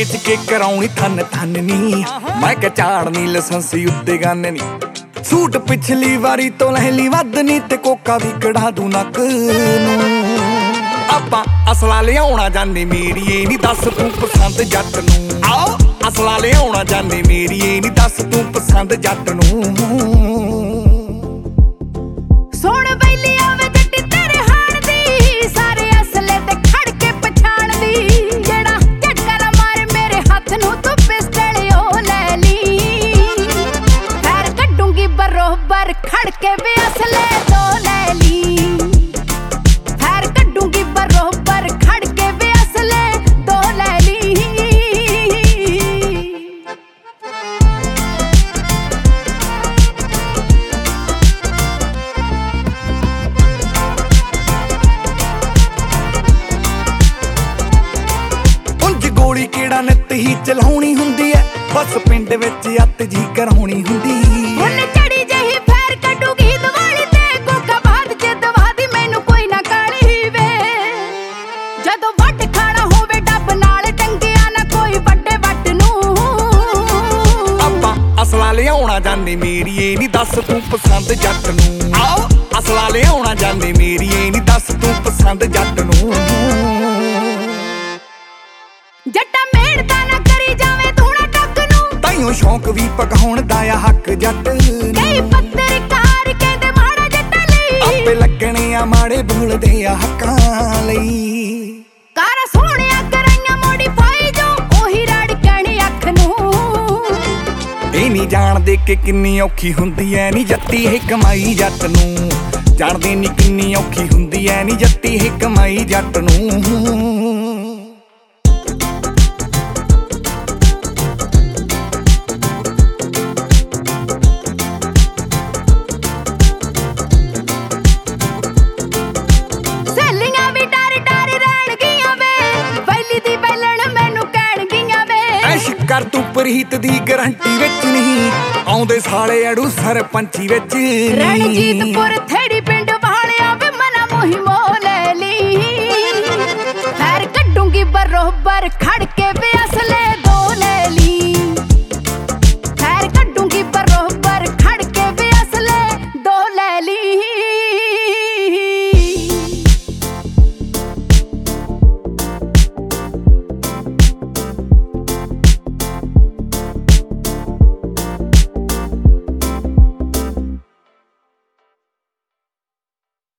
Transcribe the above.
ਵੇਚ ਕੇ ਕਰਾਉਣੀ ਥਨ ਥਨ ਨੀ। ਮੈਂ ਕਿਹਾ ਚਾੜਨੀ ਲਾਇਸੈਂਸੀ ਉੱਤੇ ਗੰਨ ਨੀ। ਸੂਟ ਪਿਛਲੀ ਵਾਰੀ ਤੋਂ ਲਹਿਲੀ ਵੱਧ ਨੀ ਤੇ ਕੋਕਾ ਵੀ ਕਢਾ ਦੂ ਨੱਕ ਨੂੰ। ਆਪਾਂ ਅਸਲਾ ਲਿਆਉਣਾ ਜਾਂਦੇ ਮੇਰੀਏ ਨੀ ਦੱਸ ਤੂੰ ਪਸੰਦ ਜੱਟ ਨੂੰ। ਆਓ ਅਸਲਾ ਲਿਆਉਣਾ ਜਾਂਦੇ ਮੇਰੀਏ ਨੀ ਦੱਸ ਤੂੰ ਪਸੰਦ ਜੱਟ ਨੂੰ। ਸੁਣ ਬੈਲੀ ਆਵੇ ਜੱਟੀ ਤੇਰੇ ਹਾਣ ਦੀ, ਸਾਰੇ ਅਸਲੇ ਤੇ ਖੜ ਕੇ ਪਛਾਣਦੀ। ਜਿਹੜਾ ਝਟਕਾ ਮਾਰੇ ਮੇਰੇ ਹੱਥ ਨੂੰ ਤੂੰ ਪਿਸਟਲ ਉਹ ਲੈ ਲਈ। ਫੈਰ ਕੱਢੂੰਗੀ ਬਰੋਬਰ ਖੜ ਕੇ ਵੀ ਅਸਲੇ ਤੋਂ ਲੈ ਲਈ। ਫੈਰ ਕੱਢੂੰਗੀ ਬਰੋਬਰ ਖੜ ਕੇ ਵੀ ਅਸਲੇ ਤੋਂ ਲੈ ਲਈ। ਗੋਲੀ ਕਿਹੜਾ ਨਿੱਤ ਹੀ ਚਲਾਉਣੀ ਹੁੰਦੀ ਐ, ਬਸ ਪਿੰਡ ਵਿੱਚ ਅੱਤ ਜੀ ਕਰਾਉਣੀ ਹੁੰਦੀ। ਹੁਣ ਚੜੀ ਜਿਹੀ ਫੈਰ ਕੱਢੂਗੀ ਦੀਵਾਲੀ ਤੇ, ਕੋਕਾ ਬਾਦ ਚ ਦਵਾਦੀ ਮੈਨੂੰ ਕੋਈ ਨਾ ਕਾਲੀ ਵੇ। ਜਦੋਂ ਵੱਟ ਖਾਣਾ ਹੋਵੇ ਡੱਬ ਨਾਲ ਟੰਗਿਆ ਨਾ ਕੋਈ ਵੱਡੇ ਵੱਟ ਨੂੰ। ਆਪਾਂ ਅਸਲਾ ਲਿਆਉਣਾ ਜਾਂਦੇ ਮੇਰੀਏ ਨੀ ਦੱਸ ਤੂੰ ਪਸੰਦ ਜੱਟ ਨੂੰ। ਆਓ ਅਸਲਾ ਲਿਆਉਣਾ ਜਾਂਦੇ ਮੇਰੀਏ ਨੀ ਦੱਸ ਤੂੰ ਪਸੰਦ ਜੱਟ ਨੂੰ। ਜੱਟਾ ਮਿਹਨਤਾਂ ਨਾ ਕਰੀ ਜਾਵੇ ਤੂੰ ਨਾ ਟੱਕ ਨੂੰ, ਤਾਈਓ ਸ਼ੌਂਕ ਵੀ ਪਕਾਉਣ ਦਾ ਆ ਹੱਕ ਜੱਟ ਨੂੰ। ਕਈ ਪੱਤਰਕਾਰ ਕਹਿੰਦੇ ਮਾੜਾ ਜੱਟਾਂ ਲਈ, ਆਪੇ ਲੱਗਣੇ ਆ ਮਾੜੇ ਬੋਲਦੇ ਆ ਹੱਕਾਂ ਲਈ। ਕਾਰਾਂ ਸੋਹਣਿਆ ਕਰਾਈਆਂ ਮੋਡੀਫਾਈ ਜੋ ਉਹੀ ਰੜ ਕਹਿਣੀ ਅੱਖ ਨੂੰ। ਇਹ ਨਹੀਂ ਜਾਣਦੇ ਕਿ ਕਿੰਨੀ ਔਖੀ ਹੁੰਦੀ ਐ ਨੀ ਜੱਟੀ ਇਹ ਕਮਾਈ ਜੱਟ ਨੂੰ। ਜਾਣਦੇ ਨੀ ਕਿੰਨੀ ਔਖੀ ਹੁੰਦੀ ਐ ਨੀ ਜੱਟੀ ਇਹ ਕਮਾਈ ਜੱਟ ਨੂੰ। ਕਰ ਤੂੰ ਪ੍ਰੀਤ ਦੀ ਗਰੰਟੀ ਵਿੱਚ ਨਹੀਂ, ਆਉਂਦੇ ਸਾਲੇ ਅੜੂ ਸਰਪੰਚੀ ਵਿੱਚ। ਰਣਜੀਤਪੁਰ ਥੇੜੀ ਪਿੰਡ ਵਾਲਿਆ ਵੇ ਮਨਾ ਮੋਹੀ ਮੋ ਲੈ ਲਈ। ਫੈਰ ਕੱਢੂੰਗੀ ਬਰੋਬਰ ਖੜ ਕੇ ਵੇ